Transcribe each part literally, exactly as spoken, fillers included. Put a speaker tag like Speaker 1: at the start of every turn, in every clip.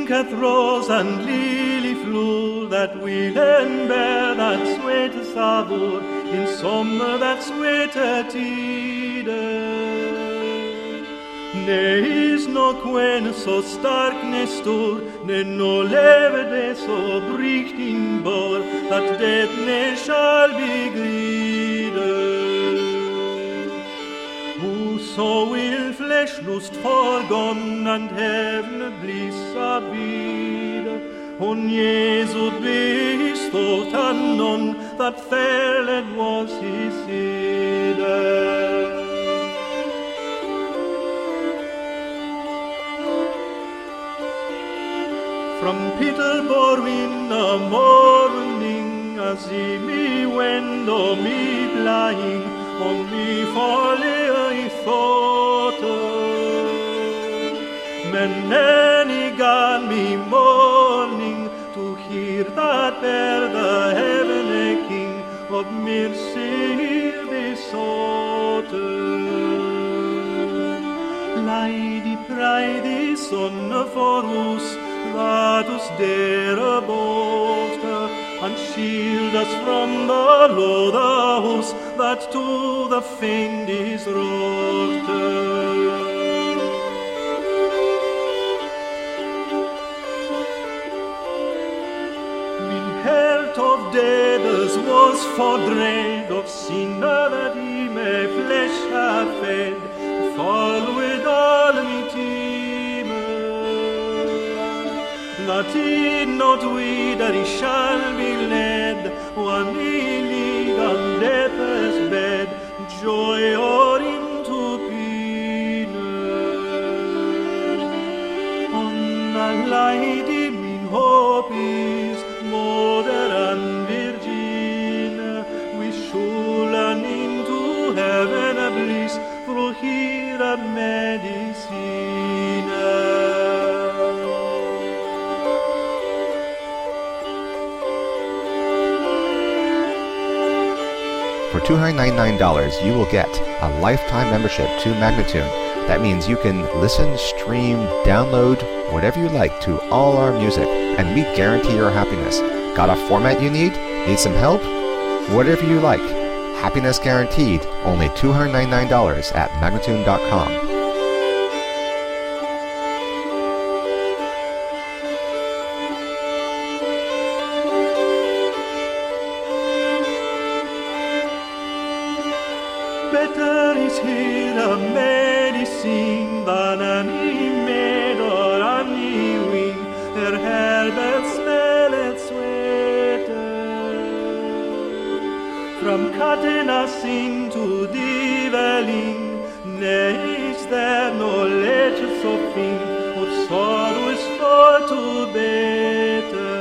Speaker 1: thinketh rose and lily flower, that will and bear that sweete savour in summer that sweete tide. Ne is no quen så stark ne stor, ne no leve det så bricht in bor, that det ne shall beglide. Whoso will flesh lust forgone and heaven bliss abide, on Jesu bestått han none, that fairled was his side. From Peterborough in the morning, as he me wend o me flying, on me folly I thought. Men any gan me morning, to hear that there the heavenly King of mercy besought. Lady pride son for us, that us dare boast, and shield us from the loathhouse that to the fiend is wrought. Min heart of deaths was for dread of sinner, that he may flesh have fed, fall with all me teeth. That he not we that he shall be led, when he lead on death's bed, joy or into pain. On the lady min hope is, mother and virgin, we shall and into heaven a bliss, through here a medicine.
Speaker 2: For two hundred ninety-nine dollars, you will get a lifetime membership to Magnatune. That means you can listen, stream, download, whatever you like to all our music, and we guarantee your happiness. Got a format you need? Need some help? Whatever you like. Happiness guaranteed. Only two hundred ninety-nine dollars at Magnatune dot com.
Speaker 1: Better is here a medicine than any maid or any wing, her hair that smelleth sweeter. From cutting us into devaling, nay, is there no letter so thin, of sorrow is far too better.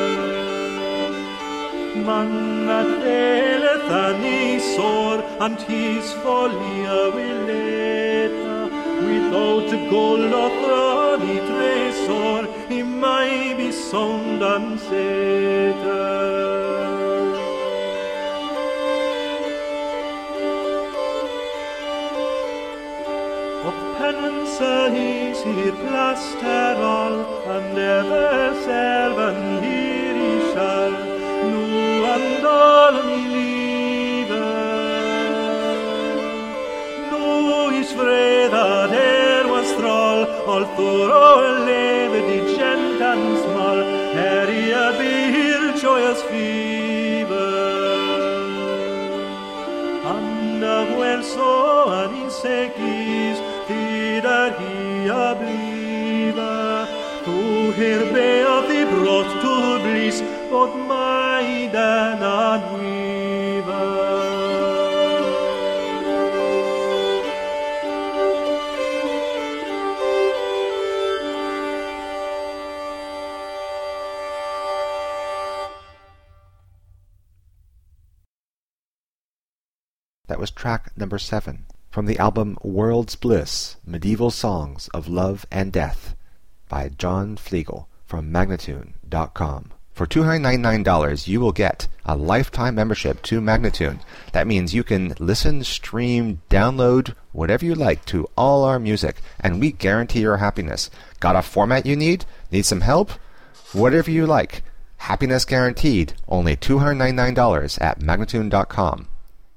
Speaker 1: Man that faileth and is sore, and his folly will later, without gold or thorny treasure, he might be sound and sated. Of penance is here plaster all, and ever serve and here he shall, nu and all me live. Nu is fred that her was thrall, all thorough leve the gent and small, her I bear joyous fever. And of where so an insect is, tidder he a bliva, to her bear the brought to bliss, both maiden and weaver.
Speaker 2: That was track number seven from the album World's Bliss, Medieval Songs of Love and Death by John Flegel from Magnatune dot com. For two hundred ninety-nine dollars, you will get a lifetime membership to Magnatune. That means you can listen, stream, download, whatever you like to all our music, and we guarantee your happiness. Got a format you need? Need some help? Whatever you like. Happiness guaranteed. Only two hundred ninety-nine dollars at Magnatune dot com.